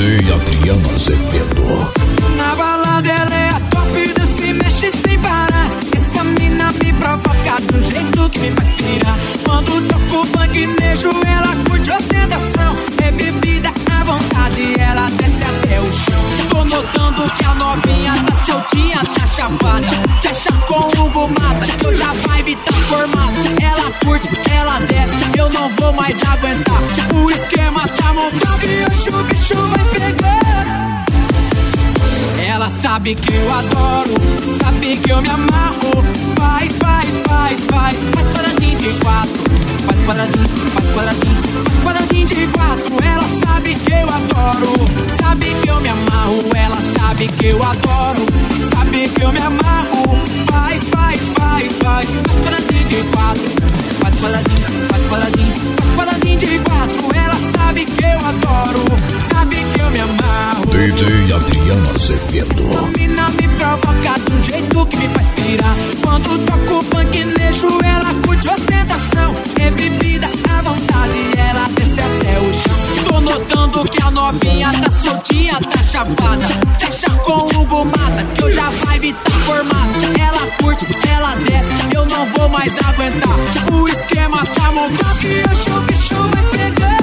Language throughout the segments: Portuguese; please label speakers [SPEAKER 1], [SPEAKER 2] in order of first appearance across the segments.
[SPEAKER 1] DJ Adriano Azevedo.
[SPEAKER 2] Na balada ela é a top, dança e mexe sem parar. Essa mina me provoca de um jeito que me faz pirar. Quando toco funknejo, ela curte ostentação. É bebida à vontade, ela desce até o chão. Tô notando que a novinha tá soltinha, tá chapada. Fecha com o Hugo Mata, que hoje a vibe tá formada. Ela curte, ela desce, eu não vou mais aguentar. O esquema tá montado e hoje o bicho vai pegar. Ela sabe que eu adoro, sabe que eu me amarro. Faz quadradinho de quatro. Faz quadradinho, faz quadradinho, faz quadradinho de quatro. Ela sabe que eu adoro, sabe que eu me amarro. Ela sabe que eu adoro, sabe que eu me amarro. Faz quadradinho de quatro. Faz quadradinho, faz quadradinho, faz quadradinho de quatro. Ela sabe que eu adoro, sabe que eu me amarro.
[SPEAKER 1] DJ Adriano Azevedo.
[SPEAKER 2] Essa mina me provoca de um jeito que me faz pirar. Quando toco funknejo, ela curte ostentação. É bebida à vontade, ela desce até o chão. Tô notando que a novinha tá soltinha, tá chapada. Fecha com o Hugo Mata, que hoje a vibe tá formada. Ela curte, ela desce, eu não vou mais aguentar. O esquema tá montado e hoje o bicho vai pegar.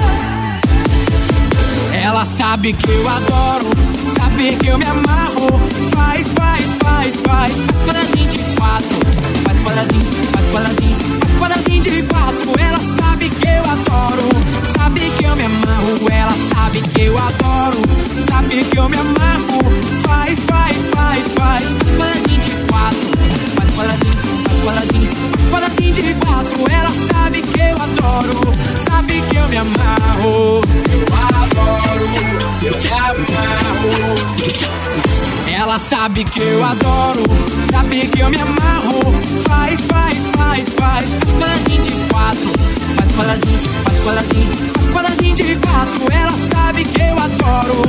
[SPEAKER 2] Ela sabe que eu adoro, sabe que eu me amarro. Faz quadradinho de quatro. Faz quadradinho, faz quadradinho, faz quadradinho de quatro. Ela sabe que eu adoro, sabe que eu me amarro. Ela sabe que eu adoro, sabe que eu me amarro. Faz quadradinho de quatro. Faz quadradinho, faz quadradinho, faz quadradinho de quatro. Ela sabe que eu adoro, sabe que eu me amarro. Eu te amarro. Ela sabe que eu adoro, sabe que eu me amarro. Faz quadradinho de quatro. Faz quadradinho, faz quadradinho, faz quadradinho de quatro. Ela sabe que eu adoro,